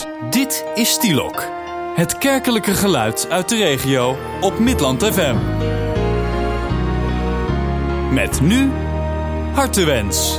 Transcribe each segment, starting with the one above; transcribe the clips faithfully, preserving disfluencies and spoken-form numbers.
Dit is Stielok, het kerkelijke geluid uit de regio op Midland F M. Met nu Hartewens.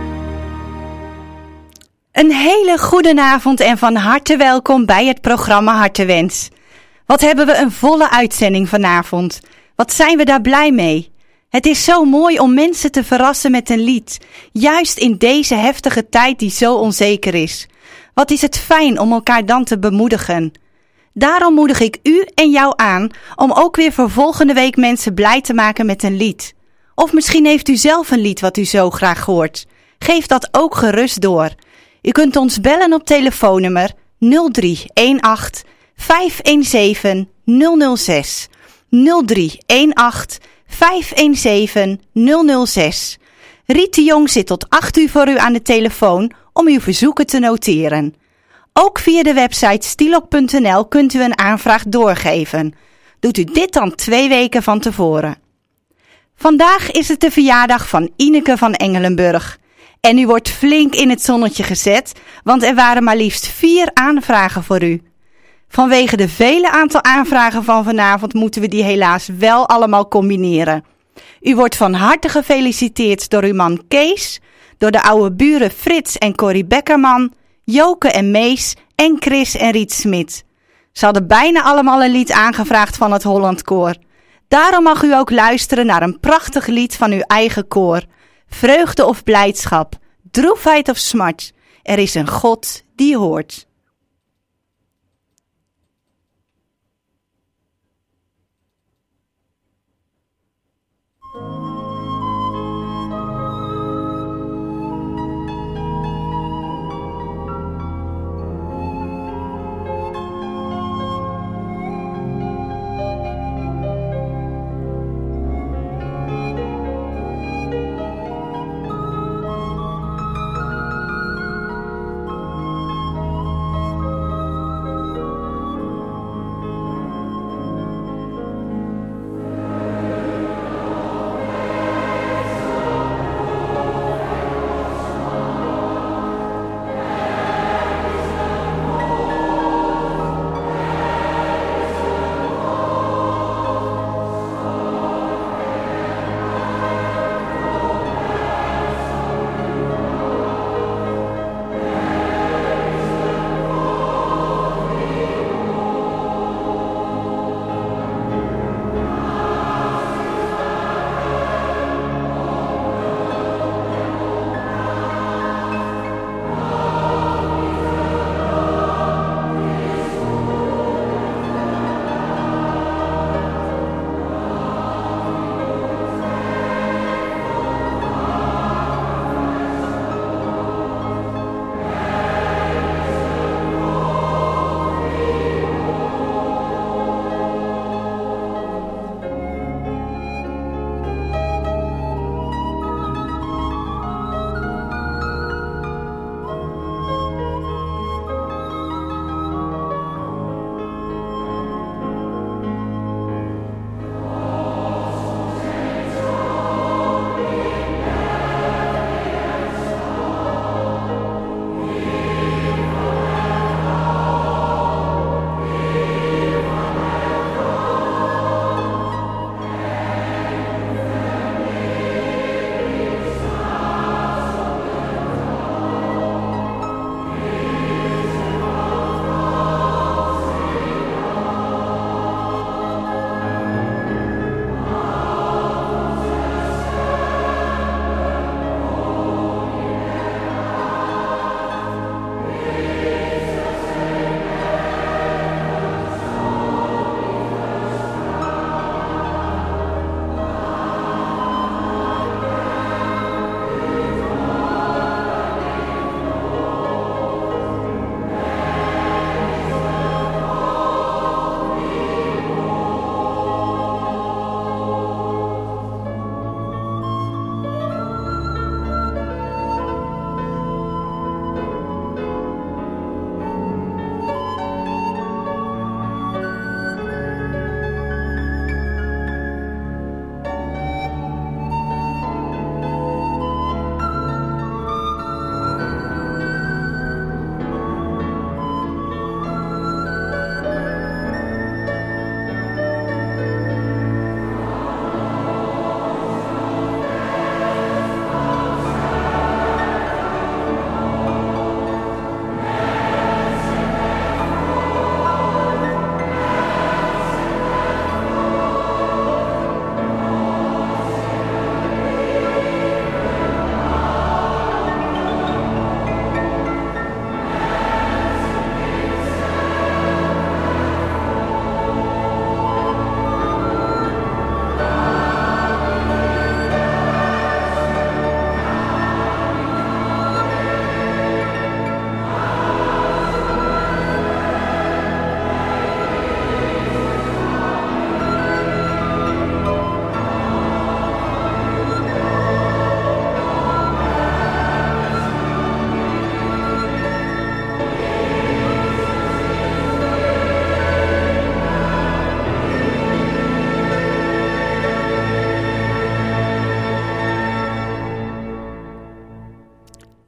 Een hele goede avond en van harte welkom bij het programma Hartewens. Wat hebben we een volle uitzending vanavond. Wat zijn we daar blij mee. Het is zo mooi om mensen te verrassen met een lied. Juist in deze heftige tijd die zo onzeker is. Wat is het fijn om elkaar dan te bemoedigen. Daarom moedig ik u en jou aan om ook weer voor volgende week mensen blij te maken met een lied. Of misschien heeft u zelf een lied wat u zo graag hoort. Geef dat ook gerust door. U kunt ons bellen op telefoonnummer nul drie een acht vijf een zeven nul nul zes. nul drie een acht vijf een zeven nul nul zes. Riet de Jong zit tot acht uur voor u aan de telefoon om uw verzoeken te noteren. Ook via de website stielok punt n l kunt u een aanvraag doorgeven. Doet u dit dan twee weken van tevoren. Vandaag is het de verjaardag van Ineke van Engelenburg. En u wordt flink in het zonnetje gezet, want er waren maar liefst vier aanvragen voor u. Vanwege de vele aantal aanvragen van vanavond moeten we die helaas wel allemaal combineren. U wordt van harte gefeliciteerd door uw man Kees, door de oude buren Frits en Corrie Beckerman, Joke en Mees en Chris en Riet Smit. Ze hadden bijna allemaal een lied aangevraagd van het Holland Koor. Daarom mag u ook luisteren naar een prachtig lied van uw eigen koor. Vreugde of blijdschap, droefheid of smart, er is een God die hoort.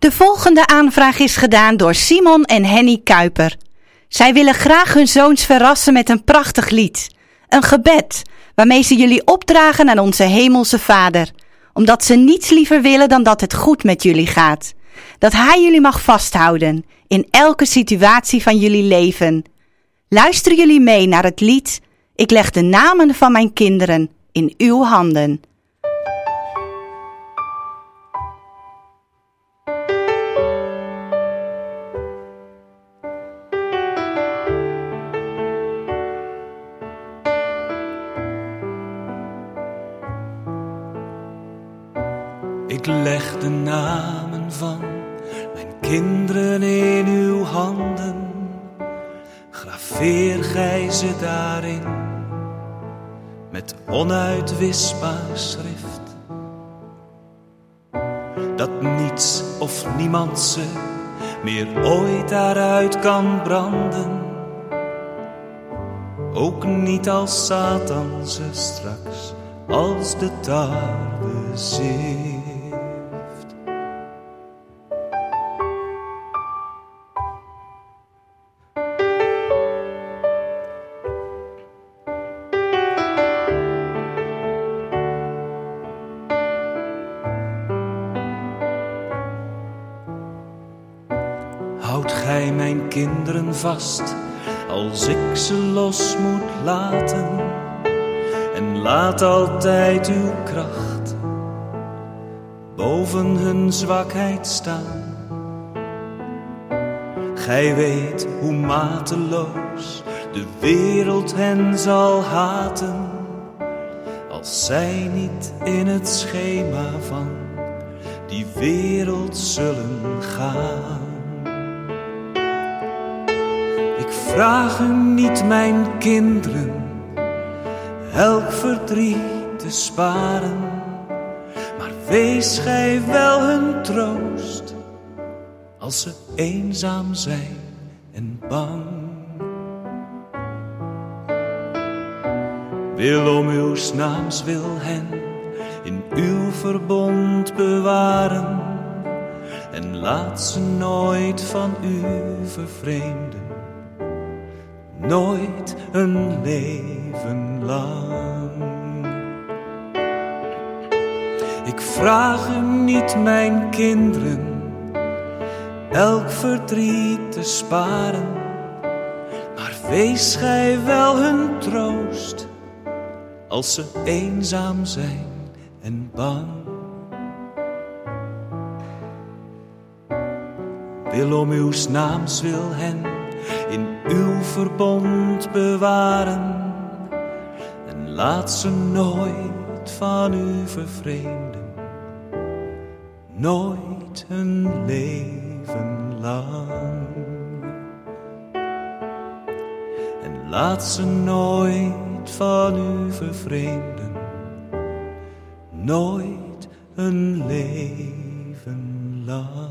De volgende aanvraag is gedaan door Simon en Henny Kuiper. Zij willen graag hun zoons verrassen met een prachtig lied. Een gebed, waarmee ze jullie opdragen aan onze hemelse Vader. Omdat ze niets liever willen dan dat het goed met jullie gaat. Dat Hij jullie mag vasthouden in elke situatie van jullie leven. Luisteren jullie mee naar het lied Ik leg de namen van mijn kinderen in uw handen. Ik leg de namen van mijn kinderen in uw handen. Graveer gij ze daarin met onuitwisbaar schrift. Dat niets of niemand ze meer ooit daaruit kan branden. Ook niet als Satan ze straks als de tarwe zeeft. Houd gij mijn kinderen vast als ik ze los moet laten. En laat altijd uw kracht boven hun zwakheid staan. Gij weet hoe mateloos de wereld hen zal haten, als zij niet in het schema van die wereld zullen gaan. Ik vraag u niet, mijn kinderen, elk verdriet te sparen, maar wees gij wel hun troost als ze eenzaam zijn en bang. Wil om uw naams wil hen in uw verbond bewaren en laat ze nooit van u vervreemden, nooit een leven lang. Ik vraag u niet, mijn kinderen, elk verdriet te sparen, maar wees gij wel hun troost als ze eenzaam zijn en bang. Wil om uw naams wil hen in uw verbond bewaren en laat ze nooit van u vervreemden, nooit een leven lang. En laat ze nooit van u vervreemden, nooit een leven lang.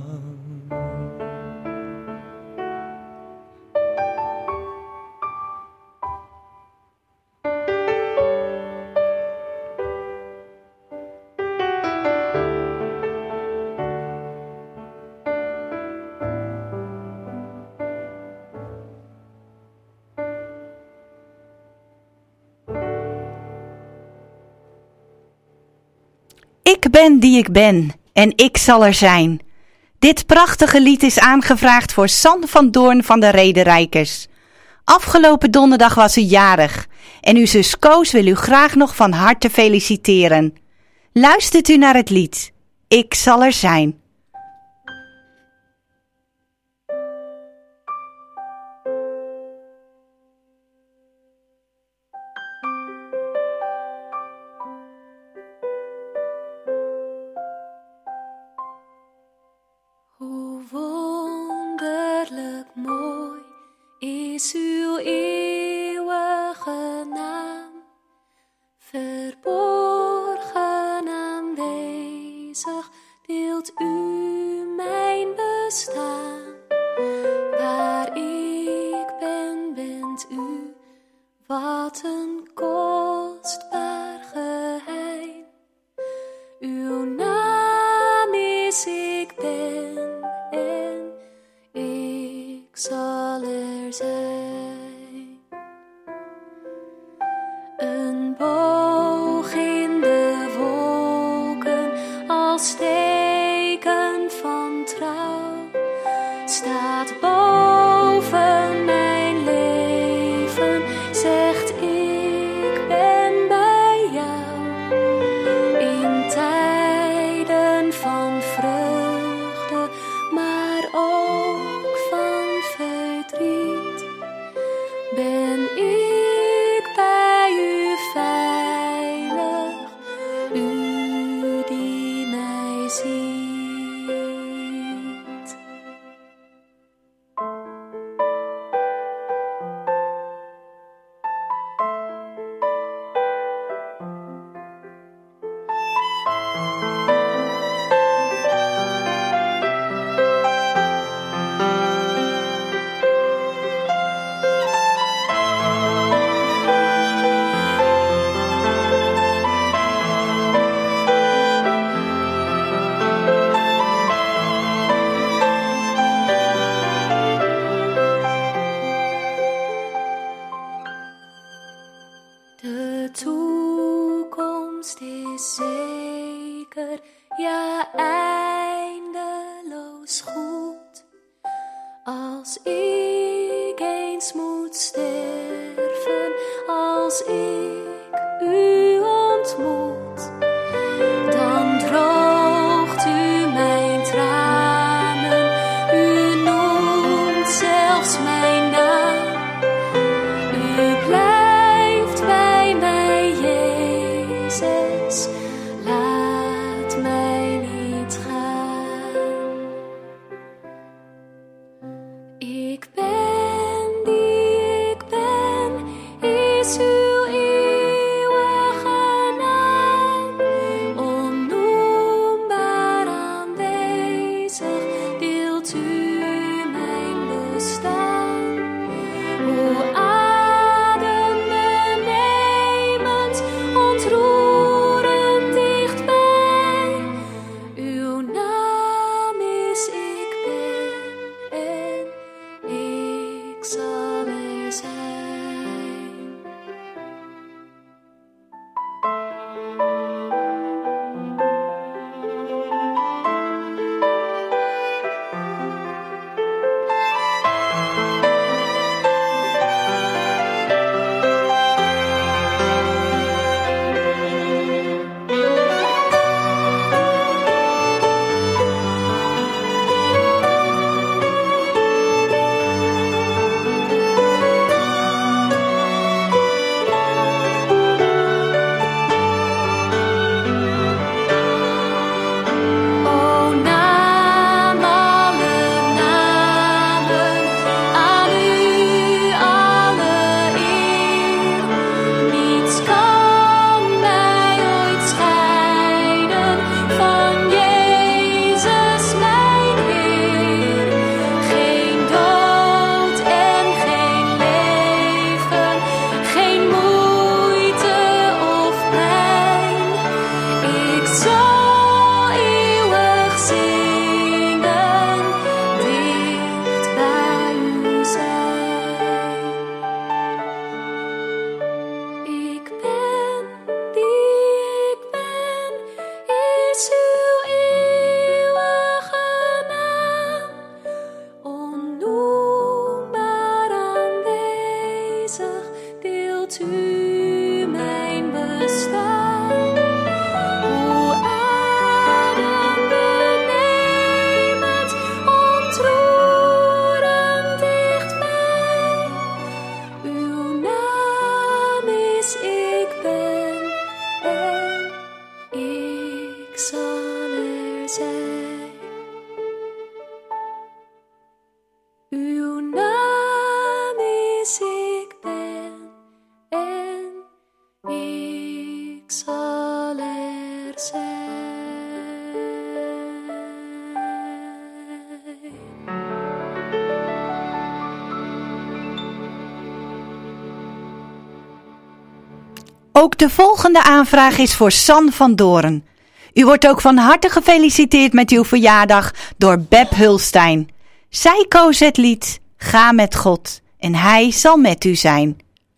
Ik ben die ik ben en ik zal er zijn. Dit prachtige lied is aangevraagd voor San van Doorn van de Rederijkers. Afgelopen donderdag was u jarig en uw zus Koos wil u graag nog van harte feliciteren. Luistert u naar het lied Ik zal er zijn. Is uw eeuwige naam, verborgen aanwezig, deelt u mijn bestaan. Waar ik ben, bent u, wat een kostbaar geheim. Uw naam is ik ben. zal er zijn. Een boog in de wolken als teken van trouw staat boven mijn leven, zegt ik ben bij jou. In tijden van vreugde, maar ook van verdriet, ben ik bij u veilig, u die mij ziet. De toekomst is zeker, ja eindeloos goed. Als ik eens moet sterven, als ik u ontmoet, dan droogt u mijn tranen, u noemt zelfs mijn naam, u blijft bij mij, Jezus, laat mij niet gaan. Ik ben die ik ben, is uw eeuwige naam, onnoembaar aanwezig, deelt u mijn bestaan. O adembenemend, ontroerend dichtbij, uw naam is ik ben en ik zal er zijn. O naam alle namen, aan u alle eer. Niets kan mij ooit scheiden van Jezus mijn Heer. Geen dood en geen leven, geen moeite of pijn. Ik zal eeuwig zingen, dicht bij u zijn. Ik ben die ik ben, is uw eeuwige naam, onnoembaar aanwezig, deelt u mijn bestaan. O adembenemend, ontroerend dichtbij, uw naam is ik ben en ik zal er zijn. Uw naam is ik ben en ik zal er zijn. Ook de volgende aanvraag is voor San van Doorn. U wordt ook van harte gefeliciteerd met uw verjaardag door Beb Hulstein. Zij koos het lied Ga met God en Hij zal met u zijn.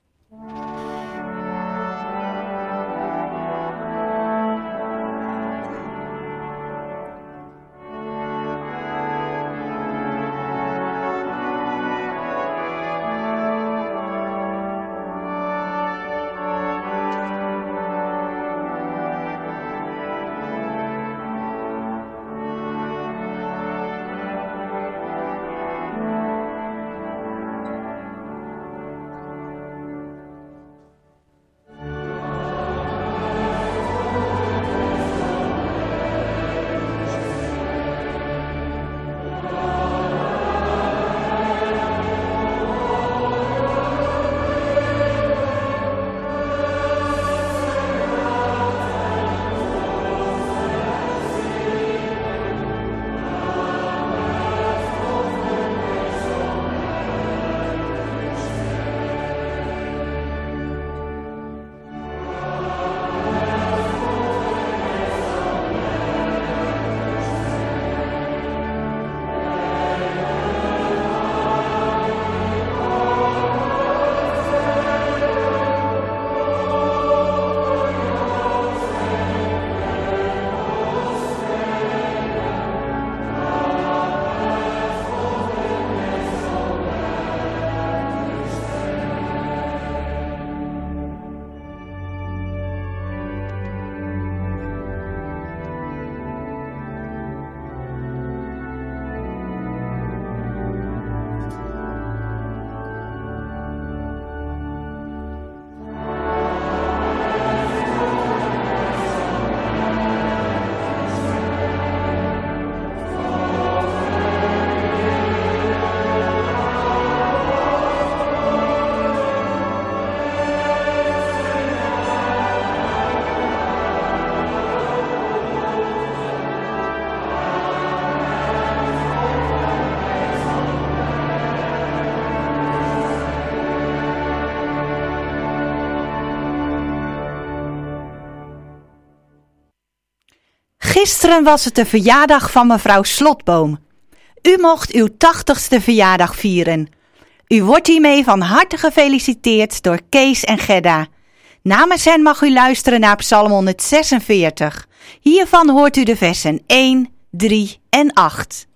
Gisteren was het de verjaardag van mevrouw Slotboom. U mocht uw tachtigste verjaardag vieren. U wordt hiermee van harte gefeliciteerd door Kees en Gedda. Namens hen mag u luisteren naar Psalm honderdzesenveertig. Hiervan hoort u de versen één, drie en acht.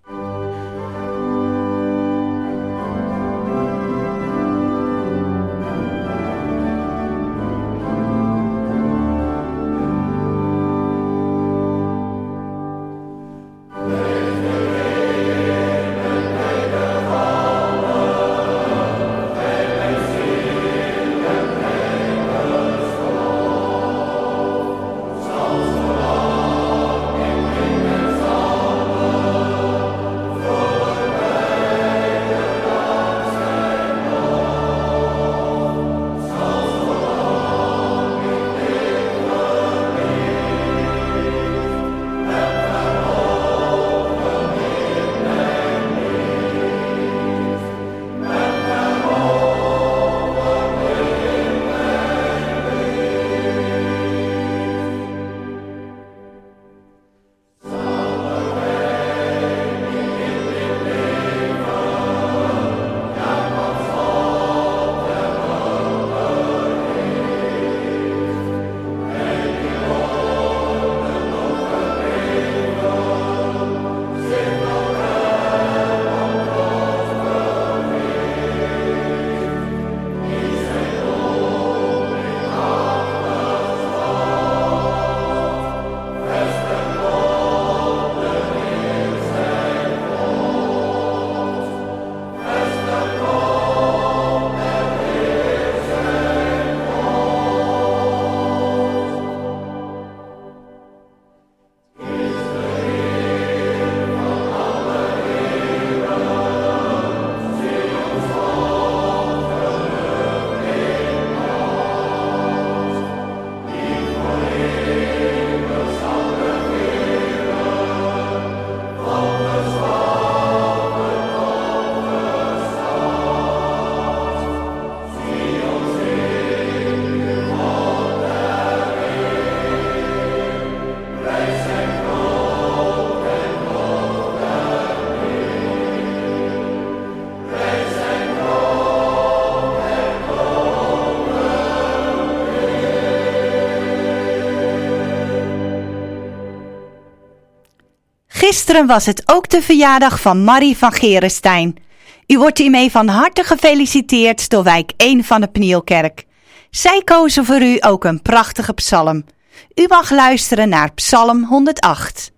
Gisteren was het ook de verjaardag van Marie van Gerenstein. U wordt hiermee van harte gefeliciteerd door wijk één van de Pnielkerk. Zij kozen voor u ook een prachtige psalm. U mag luisteren naar Psalm honderdacht.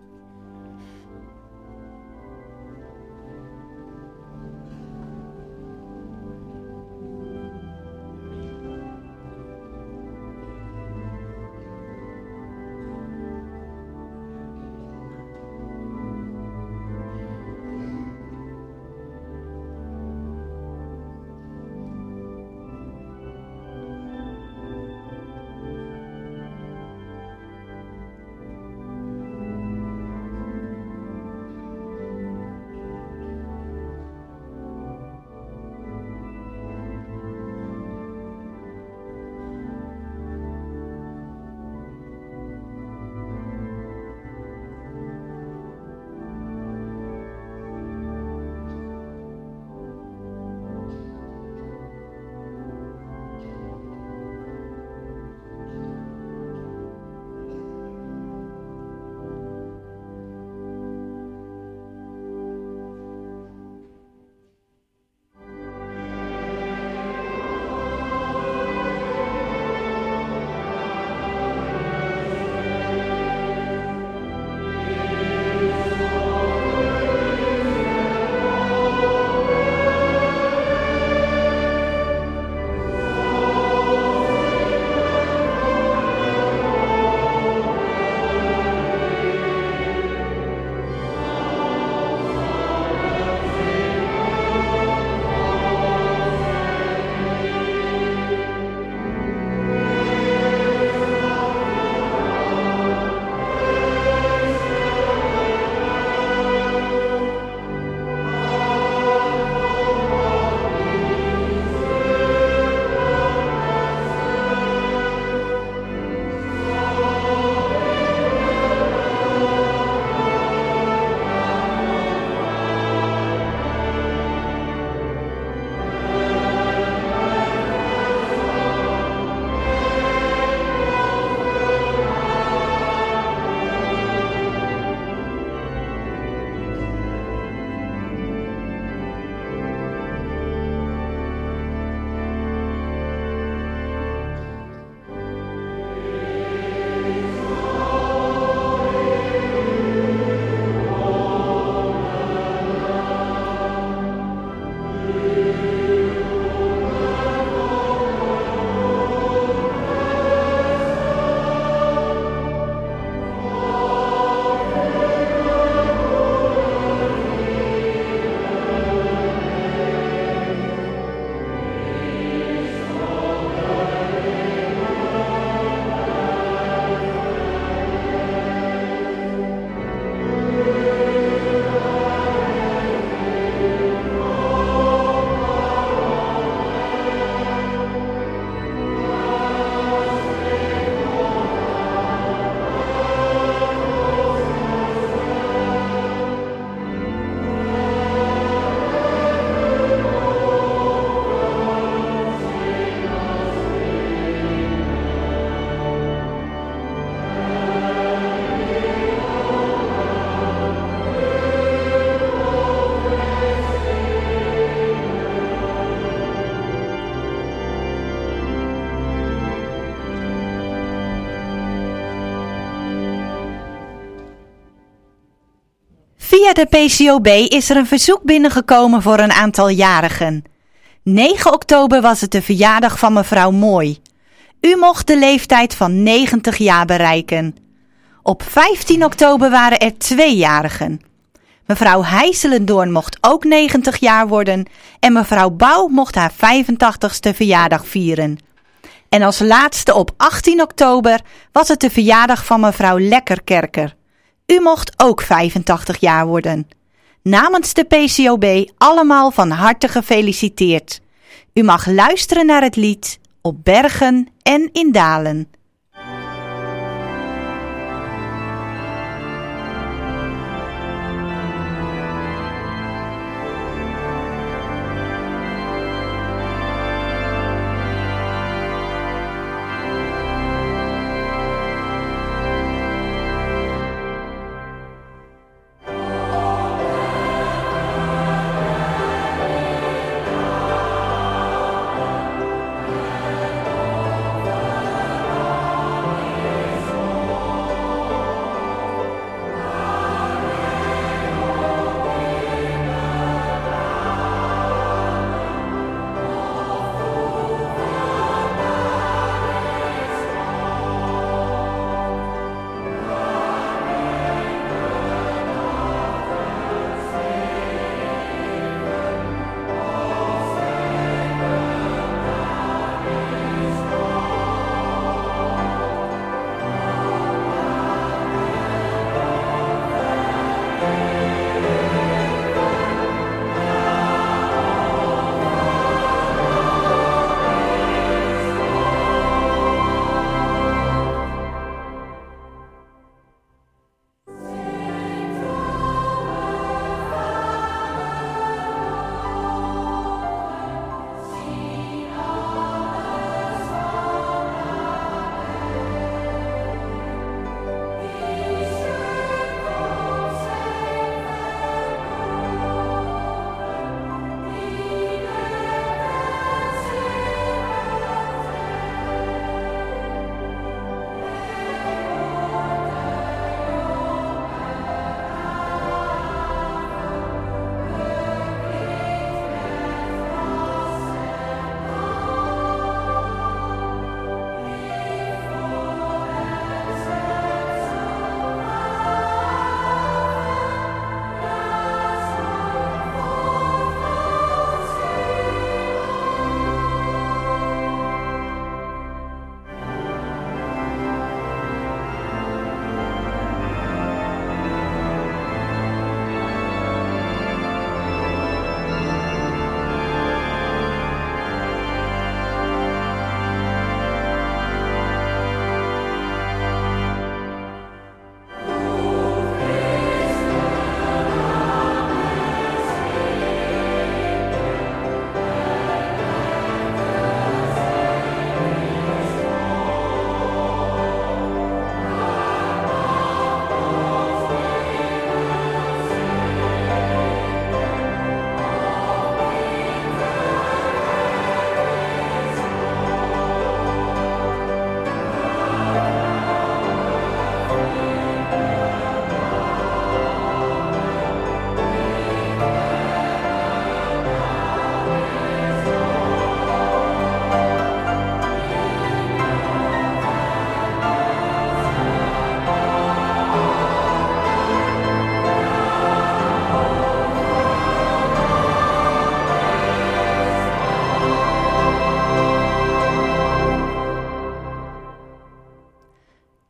Via de P C O B is er een verzoek binnengekomen voor een aantal jarigen. negen oktober was het de verjaardag van mevrouw Mooi. U mocht de leeftijd van negentig jaar bereiken. Op vijftien oktober waren er twee jarigen. Mevrouw Heijselendoorn mocht ook negentig jaar worden en mevrouw Bouw mocht haar vijfentachtigste verjaardag vieren. En als laatste op achttien oktober was het de verjaardag van mevrouw Lekkerkerker. U mocht ook vijfentachtig jaar worden. Namens de P C O B allemaal van harte gefeliciteerd. U mag luisteren naar het lied Op Bergen en in Dalen.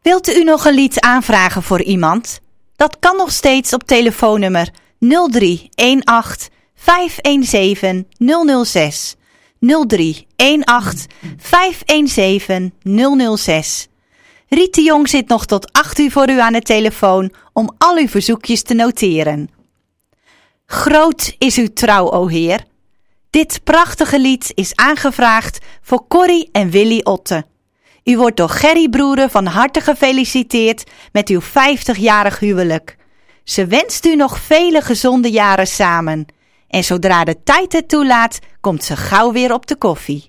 Wilt u nog een lied aanvragen voor iemand? Dat kan nog steeds op telefoonnummer nul drie een acht vijf een zeven nul nul zes. nul drie een acht vijf een zeven nul nul zes. Riet de Jong zit nog tot acht uur voor u aan de telefoon om al uw verzoekjes te noteren. Groot is uw trouw, o Heer. Dit prachtige lied is aangevraagd voor Corrie en Willy Otte. U wordt door Gerry Broeren van harte gefeliciteerd met uw vijftigjarig huwelijk. Ze wenst u nog vele gezonde jaren samen. En zodra de tijd het toelaat, komt ze gauw weer op de koffie.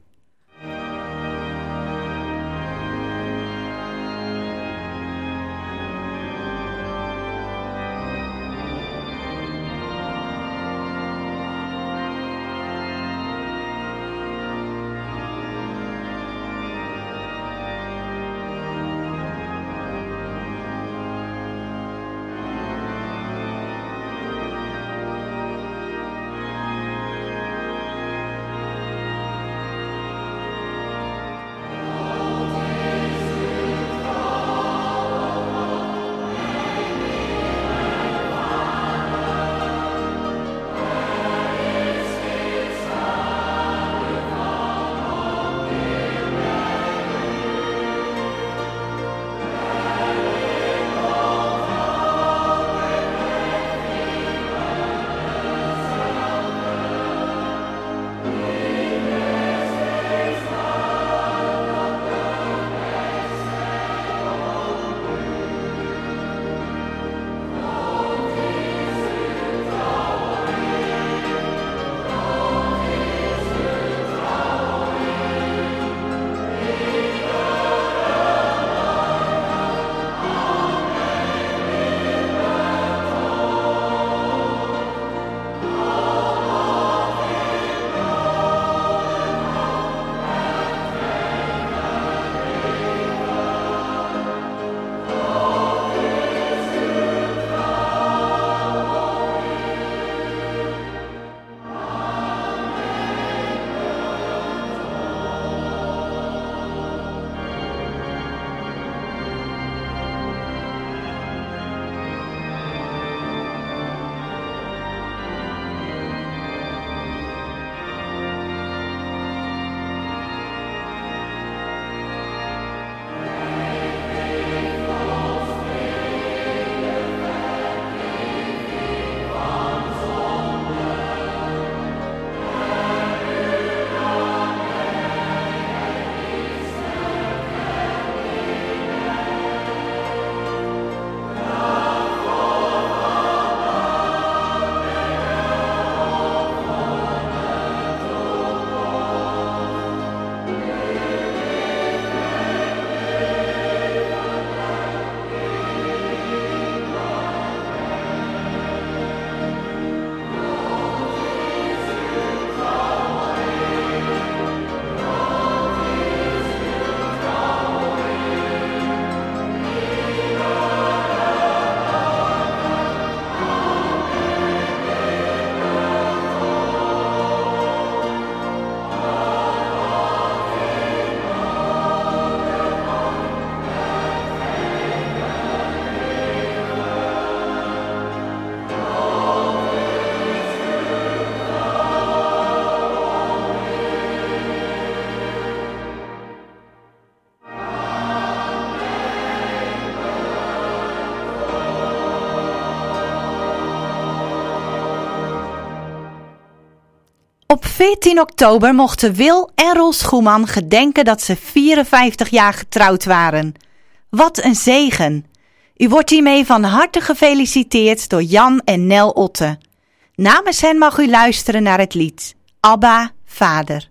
Op veertien oktober mochten Wil en Roel Schoeman gedenken dat ze vierenvijftig jaar getrouwd waren. Wat een zegen! U wordt hiermee van harte gefeliciteerd door Jan en Nel Otte. Namens hen mag u luisteren naar het lied Abba, Vader.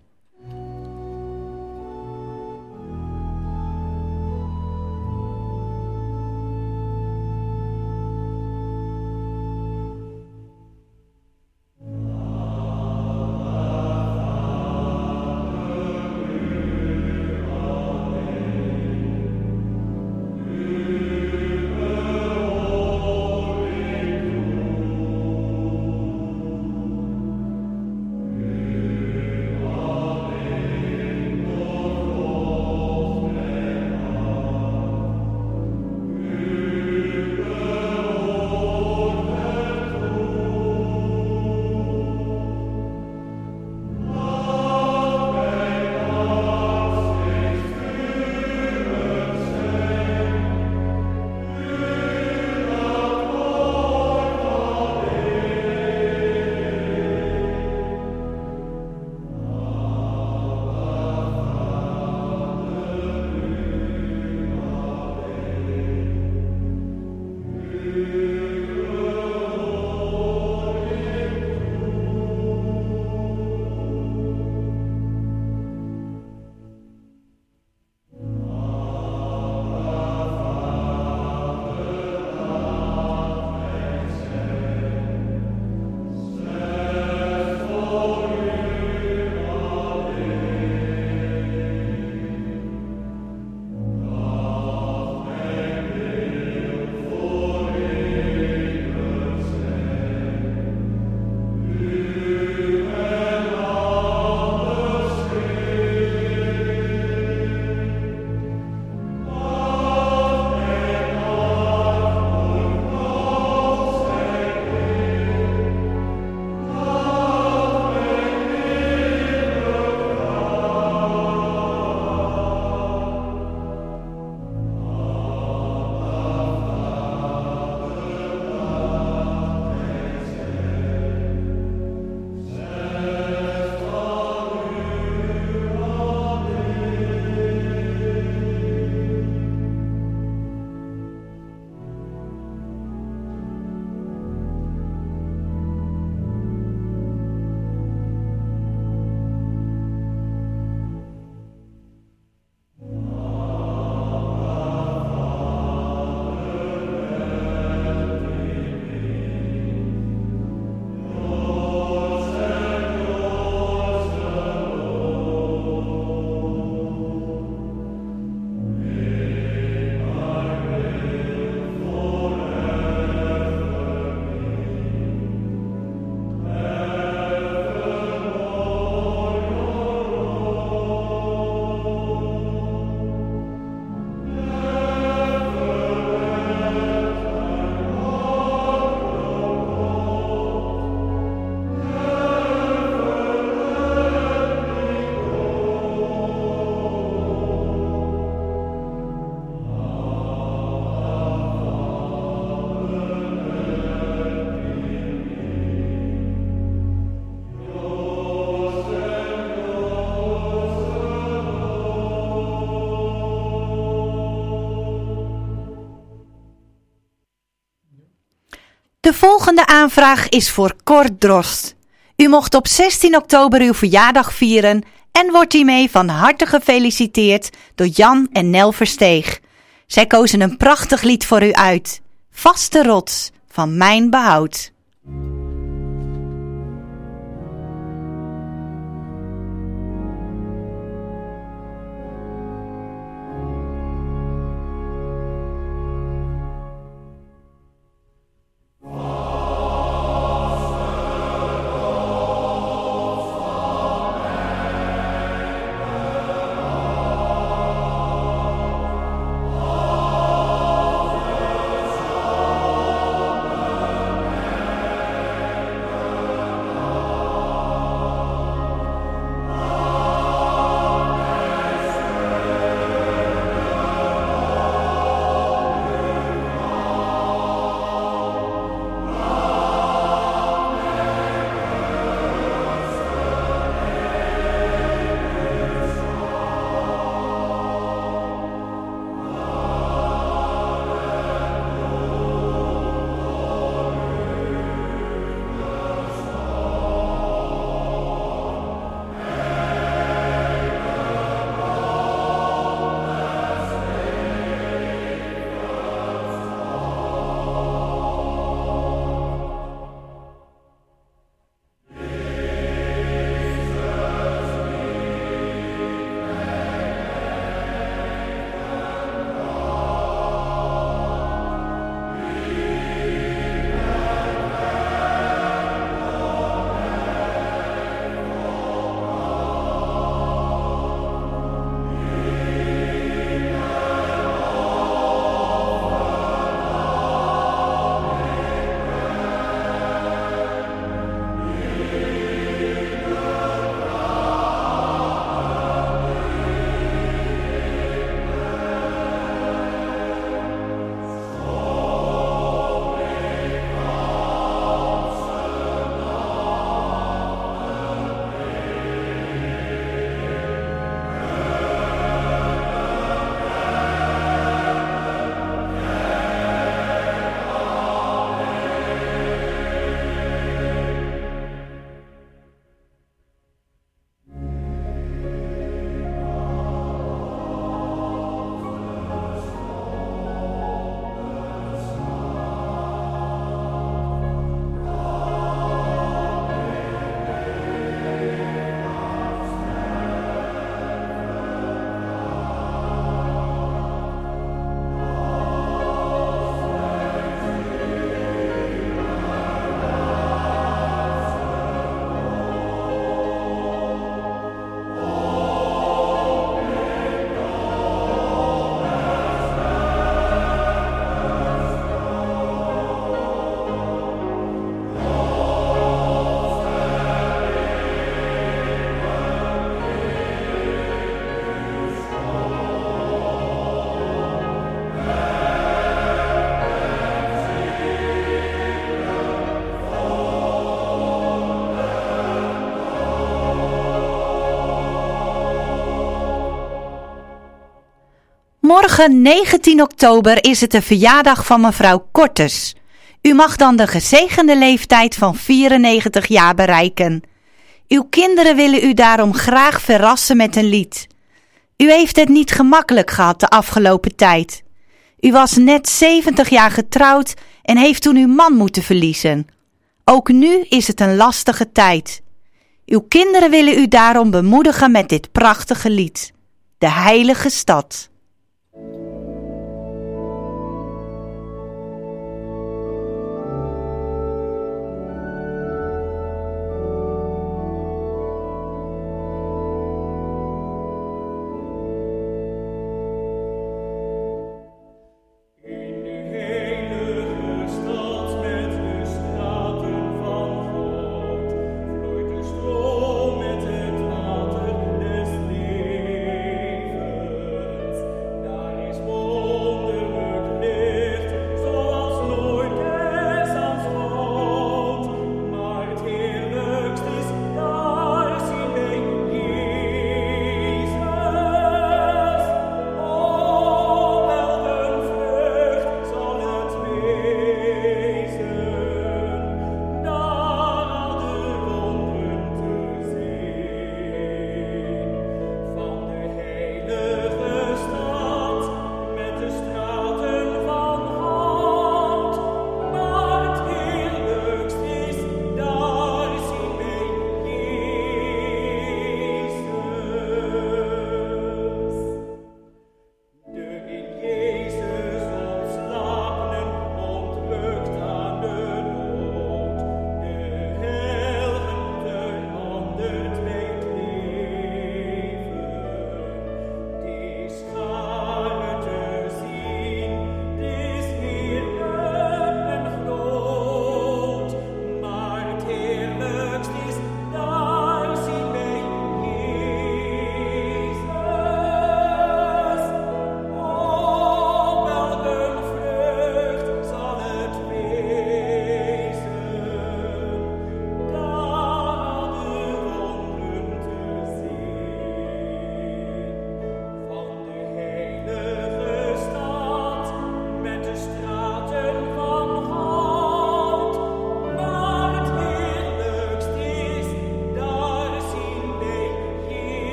Oh De volgende aanvraag is voor Cor Drost. U mocht op zestien oktober uw verjaardag vieren en wordt hiermee van harte gefeliciteerd door Jan en Nel Versteeg. Zij kozen een prachtig lied voor u uit. Vaste rots van Mijn Behoud. Morgen negentien oktober is het de verjaardag van mevrouw Kortes. U mag dan de gezegende leeftijd van vierennegentig jaar bereiken. Uw kinderen willen u daarom graag verrassen met een lied. U heeft het niet gemakkelijk gehad de afgelopen tijd. U was net zeventig jaar getrouwd en heeft toen uw man moeten verliezen. Ook nu is het een lastige tijd. Uw kinderen willen u daarom bemoedigen met dit prachtige lied. De Heilige Stad. Daar is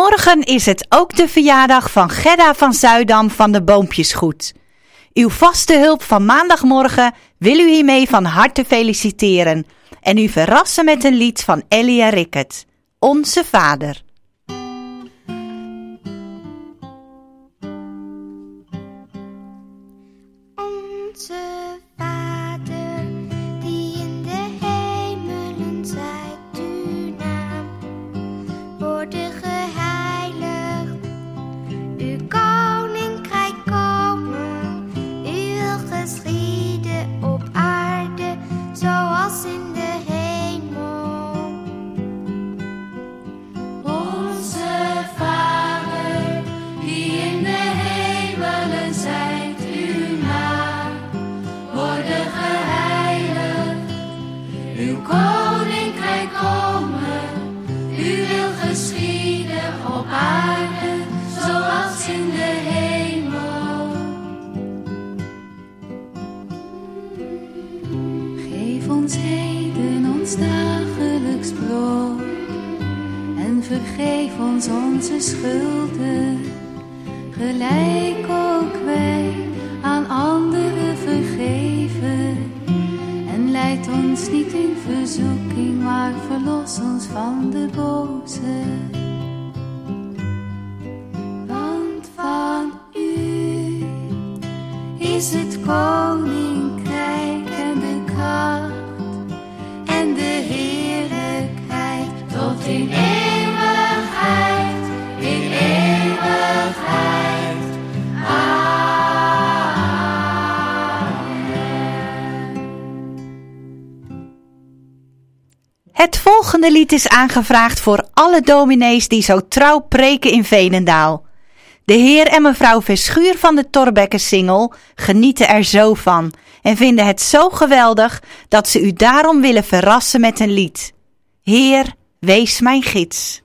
Morgen is het ook de verjaardag van Gerda van Zuidam van de Boompjesgoed. Uw vaste hulp van maandagmorgen wil u hiermee van harte feliciteren en u verrassen met een lied van Ellie en Rickert, Onze Vader. Onze Vader, die in de hemelen zijt, uw naam worden geheiligd, uw koninkrijk komen, uw wil geschieden op aarde, zoals in de hemel. Onze Vader, die in de hemelen zijt, uw naam worden geheiligd, uw koninkrijk komen, uw wil geschieden op aarde, zoals in de hemel. Geef ons heden ons dagelijks brood en vergeef ons onze schulden, gelijk ook wij aan anderen vergeven. En leid ons niet in verzoeking, maar verlos ons van de boze. Want van u is het koninkrijk en de kracht en de heerlijkheid tot in eeuwigheid, in eeuwigheid. Het volgende lied is aangevraagd voor alle dominees die zo trouw preken in Veenendaal. De heer en mevrouw Verschuur van de Thorbecke-singel genieten er zo van en vinden het zo geweldig dat ze u daarom willen verrassen met een lied. Heer, wees mijn gids.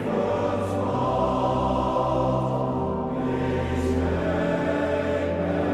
Wees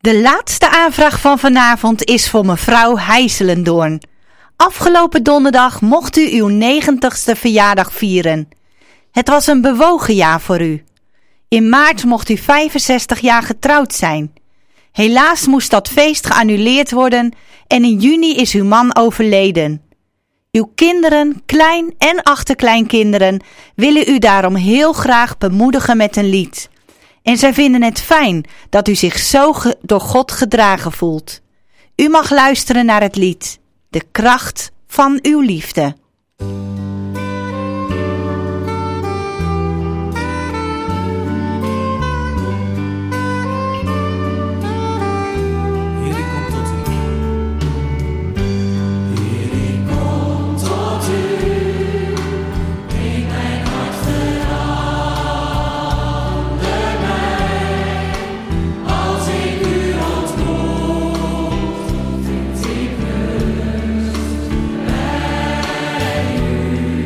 De laatste aanvraag van vanavond is voor mevrouw Heizelendoorn. Afgelopen donderdag mocht u uw negentigste verjaardag vieren. Het was een bewogen jaar voor u. In maart mocht u vijfenzestig jaar getrouwd zijn. Helaas moest dat feest geannuleerd worden en in juni is uw man overleden. Uw kinderen, klein- en achterkleinkinderen, willen u daarom heel graag bemoedigen met een lied. En zij vinden het fijn dat u zich zo ge- door God gedragen voelt. U mag luisteren naar het lied, De kracht van uw liefde. Vind ik rust bij u.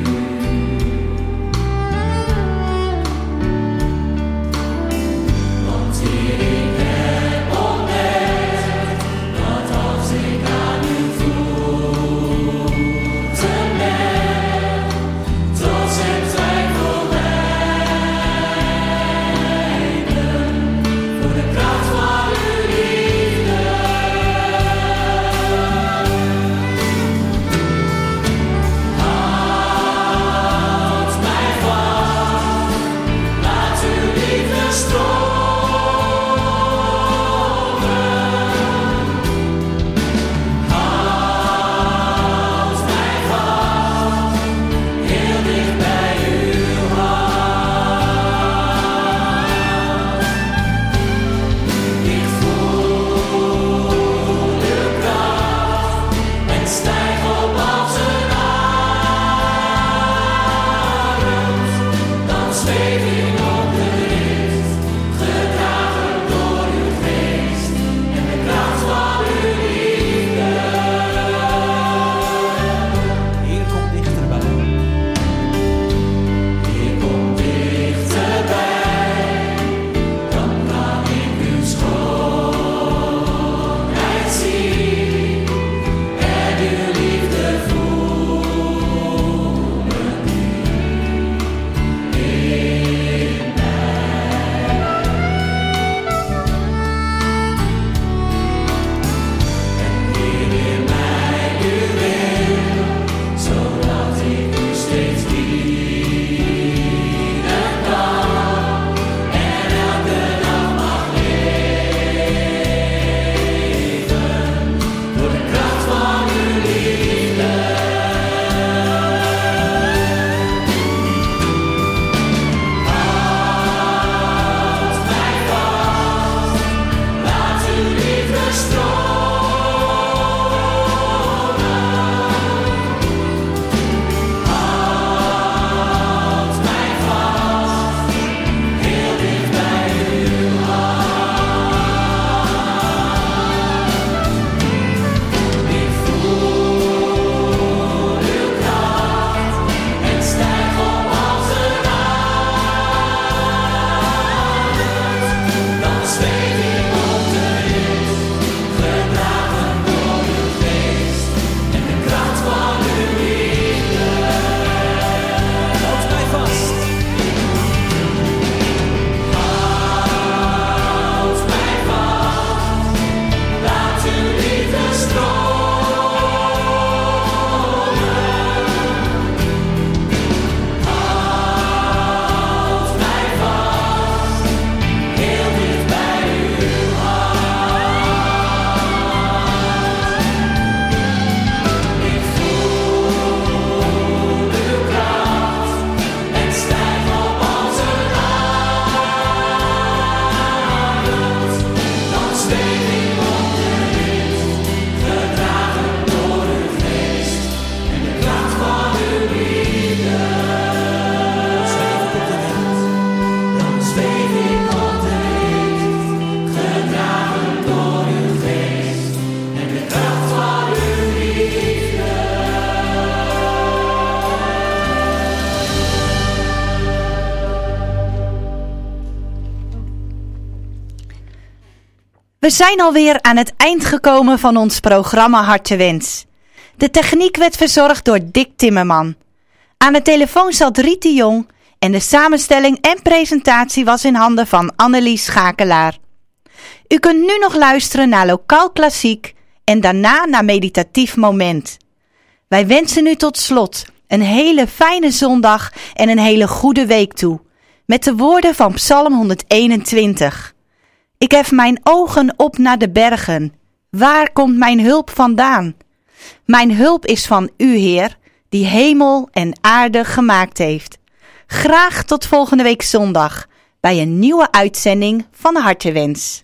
We zijn alweer aan het eind gekomen van ons programma Hartewens. De techniek werd verzorgd door Dick Timmerman. Aan de telefoon zat Riet de Jong en de samenstelling en presentatie was in handen van Annelies Schakelaar. U kunt nu nog luisteren naar Lokaal Klassiek en daarna naar Meditatief Moment. Wij wensen u tot slot een hele fijne zondag en een hele goede week toe. Met de woorden van Psalm honderdeenentwintig. Ik hef mijn ogen op naar de bergen. Waar komt mijn hulp vandaan? Mijn hulp is van u, Heer, die hemel en aarde gemaakt heeft. Graag tot volgende week zondag bij een nieuwe uitzending van Hartewens.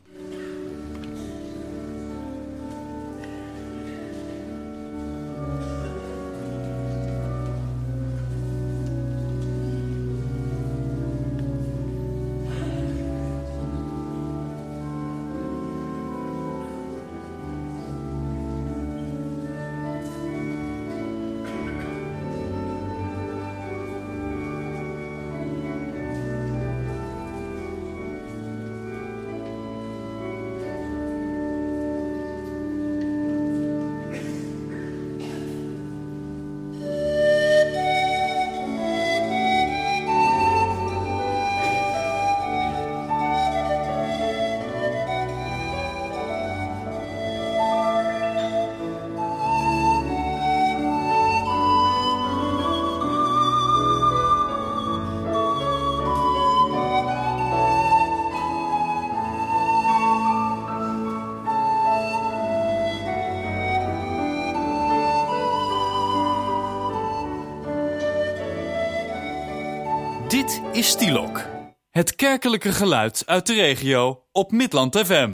Dit is Stilok, het kerkelijke geluid uit de regio op Midland F M.